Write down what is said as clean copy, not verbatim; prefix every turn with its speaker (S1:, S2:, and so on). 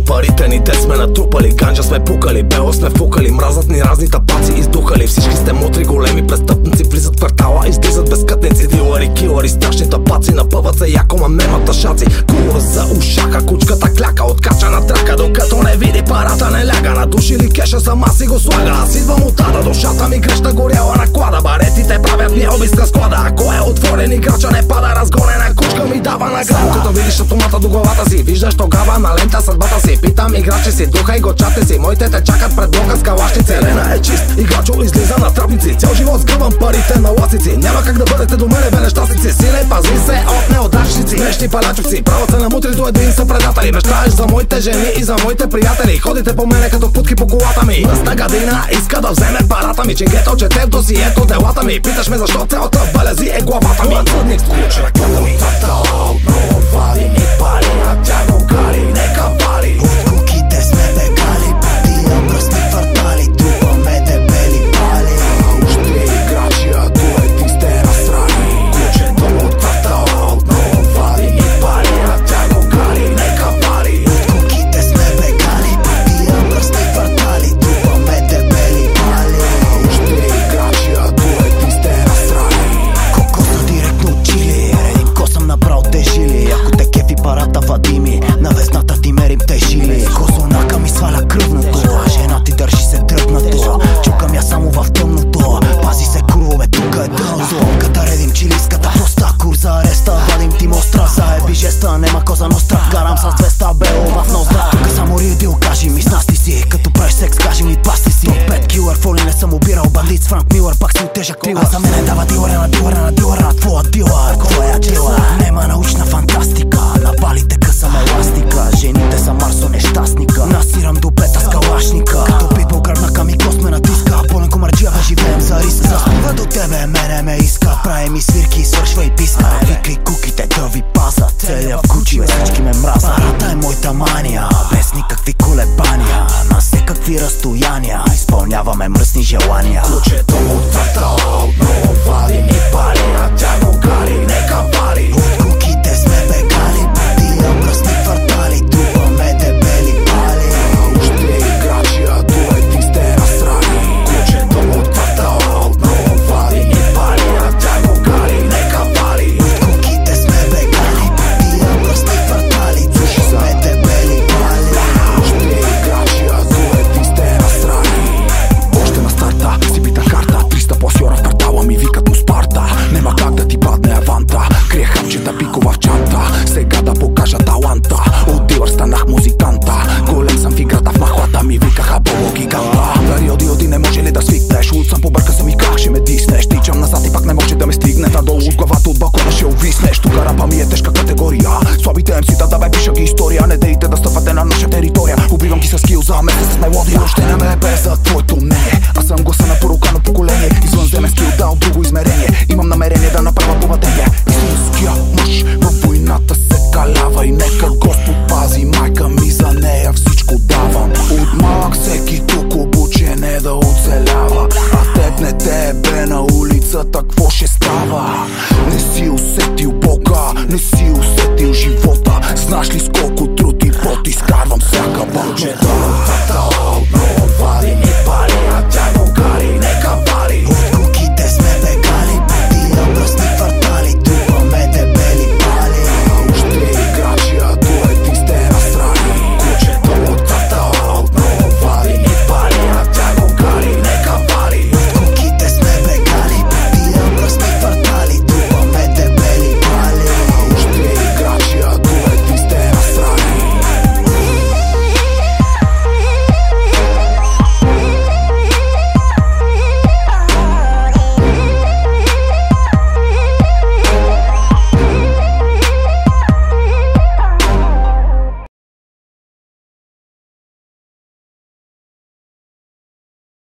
S1: парите ни, те сме натрупали. Ганджа сме пукали, бело сме фукали. Мразат ни разни тапаци издухали. Всички сте мутри, големи престъпници. Влизат в квартала, излизат безкътници. Дилари, килари, страшни тапаци. Напъват се яко, ма немат тъшаци. Кура за ушака, кучката кляка. Откача на трака, докато не види парата не ляга. На души ли кеша, сама си го слага. Аз идвам от ада, душата ми греща горяла на клада. Баретите правят ми обиска склада. Ако е отворен играча не пада, разгонена кучка ми дава награда. Като видиш автомата до главата си, виждаш тогава на лента съдбата си. Питам играчи си, духа и го чате си. Моите те чакат пред блока с калашници. Терена е чист, играчо излиза на трапници. Цял живот сгъвам парите на ласици. Няма как да бъдете до мене бе нещастници. Силе, пази се от неудачници. Нещи палачовци, правят се на мутри до един са предатели. Мечтаеш за моите жени и за моите приятели. Ходите по мене като путки по колата ми. Мъсна гадина иска да вземе парата ми. Ченгето чете в досието делата ми. Питаш ме защо цялата балези е главата ми. Мътвърник скуча, ръката ми фатал. Много вали и пали, а тя го гали. Нека вали.
S2: От куките сме бегали, пътия мръсни квартали. Трупаме дебели пали.
S1: Уште играчи, а tu ти сте насрани. Кучето от квартала, много вали и пали, а тя го гали. Нека вали.
S2: От куките сме бегали, пътия мръсни квартали. Трупаме дебели пали.
S1: Уште играчи, а tu ти сте насрани.
S2: Кокоса директно от Чили, един косъм направо те жили. Ако те кефи парата вадими, на везната ти мерим те жили. Козунака ми сваля кръвното, жена ти държи се дръпнато. Чукам я само в тъмното, пази се курове, тука е дълзо. Ката редим чилийската проста, кур за ареста, вадим ти мостра. Заеби жеста, нема коза ностра, гарам с 200 бело в ноздра. Тука само ридил, кажи ми снасти си, като правиш секс, кажи ми пасти си. Топ 5 килър, фоли не съм убирал, бандит с Франк Милър, пак си отежак тилър. А за мене дава дилъра на дилъра на дилъра на твоя дилър, твоя дилър. Нема научна фантастика, на балите късам еластика. Жените са Марсо нещастника, насирам до пета с калашника. Като питбол гръбнака ми кост ме натиска, пълен комарджия бе живеем за риска. Заспива до тебе, мене ме иска, прави ми свирки, свършва и писка. Викай куките да ви пазят, целя в Гучи, бе всички ме мразят. Парата е моята мания, без никакви колебания, на всекакви разстояния, изпълняваме мръсни желания.
S1: Кучето от квартала, много вали и пали, а тя го гали. Нека вали.
S2: От куките сме бегали, пътия мръсни квартали. Трупаме дебели пали.
S1: Уште играчи, а tu ти сте насрани. Кучето от квартала, много вали и пали, а тя го гали. Нека вали.
S2: От куките сме бегали, пътия мръсни квартали. Трупаме дебели пали.
S1: Уште играчи, а tu ти сте насрани. Още на старта си бита карта, 300 посьора в квартала ми викат му Спарта. Нема как да ти падне аванта, крия хапчета пикова в чанта. Сега да покажа таланта, от дилър станах музиканта. Голем съм в играта, в махлата ми викаха Бобо гиганта. Оди не може ли да свикнеш? Луд съм, побърка съм и как ще ме диснеш. Тичам назад и пак не може да ме стигне. Надолу от главата от балкона ще увиснеш. Тука рапа ми е тежка категория. Слабите МС-та да бе пиша ги история. Не дейте да стъпвате на наша територия. Убивам ги с скил за месец